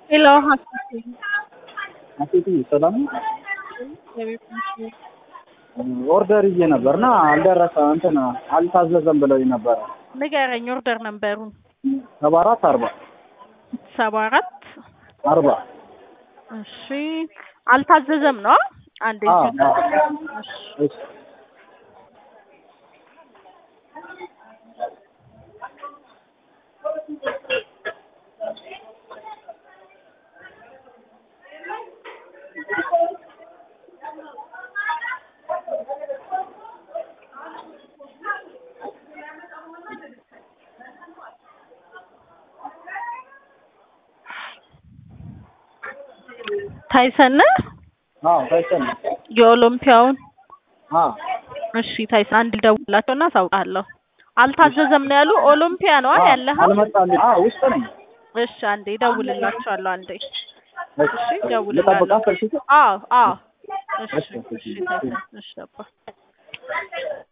Hello, Hassan. አጥቂ ሰላም ኦርደር ይዤ ነበርና አልደረሰ እንትን አልታዘዘም ብለው ነበር። ንገረኝ ኦርደር ነበሩን 74 40 እሺ አልታዘዘም ነው አንዴ እሺ ታይሰን ታይሰን የኦሎምፒያውን እሺ ታይሰን አንድ ደውላቸውና ሳውቃለሁ። አልታዘዘም ነው ያሉ። ኦሎምፒያ ነው ያለህ? አልመጣልኝ። ውስጥ ነኝ። እሺ አንዴ ደውልላቸዋለሁ። አንዴ እሺ ደውልላቸዋለሁ። እሺ ታይሰን እሺ